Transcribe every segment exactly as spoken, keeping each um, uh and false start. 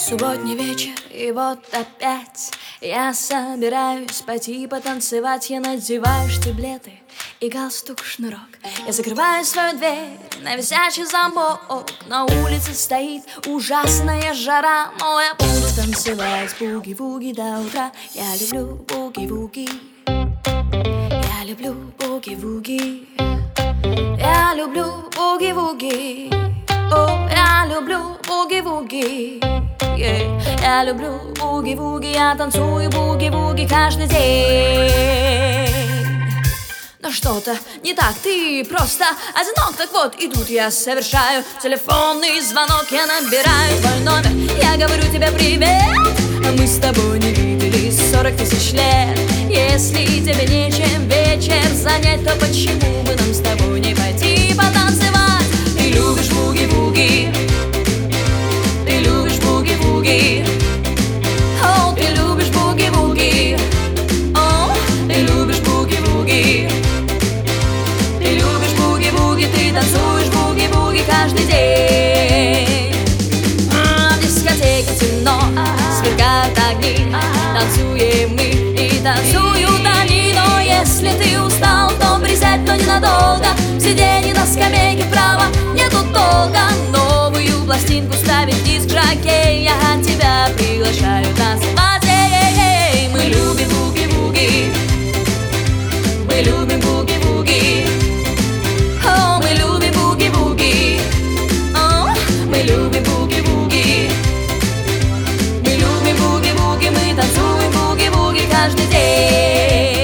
Субботний вечер, и вот опять я собираюсь пойти потанцевать. Я надеваю штиблеты и галстук-шнурок. Я закрываю свою дверь на висячий замок. На улице стоит ужасная жара, но я буду танцевать буги-вуги до утра. Я люблю буги-вуги, я люблю буги-вуги, я люблю буги-вуги, о, я люблю буги-вуги. Yeah. Я люблю буги-вуги, я танцую буги-вуги каждый день. Но что-то не так, ты просто одинок. Так вот, и тут я совершаю телефонный звонок. Я набираю твой номер, я говорю тебе привет. Мы с тобой не виделись сорок тысяч лет. Если тебе нечем вечер занять, то почему бы нам с тобой не пойти потанцевать? Ты любишь буги-вуги, ты любишь буги-вуги, о, ты любишь буги-вуги, о, ты любишь буги-вуги, ты любишь буги-вуги, ты танцуешь буги-вуги каждый день. А в дискотеке темно, сверкают огни, танцуем мы и танцуют они. Но если ты устал, то присядь, но ненадолго. Сиденье на скамейке вправо, нету толка. Новую пластинку ставить диск жокей, я тебя приглашаю танцевать. Эй-эй-эй. Мы любим буги-вуги, мы любим буги-вуги, о, мы любим буги-вуги, о, мы любим буги-вуги, мы любим буги-вуги, мы танцуем буги-вуги каждый день.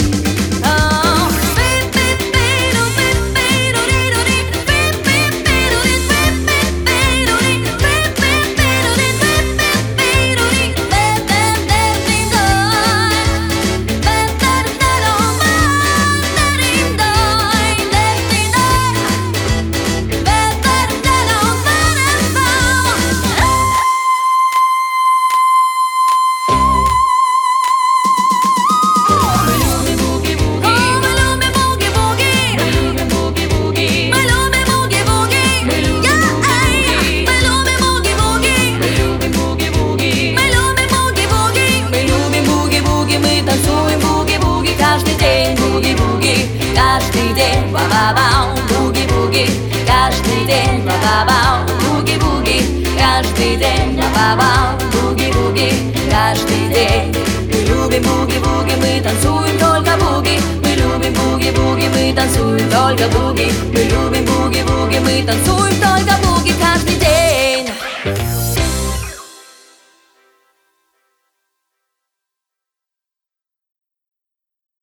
Каждый день буги-вуги, каждый день ба-ба-бау, буги-вуги, каждый день ба-ба-бау, буги-вуги, каждый день ба-ба-бау, буги-вуги, каждый день. Мы любим буги-вуги, мы танцуем только буги, мы любим буги-вуги, мы танцуем только буги, мы любим буги-вуги, мы танцуем только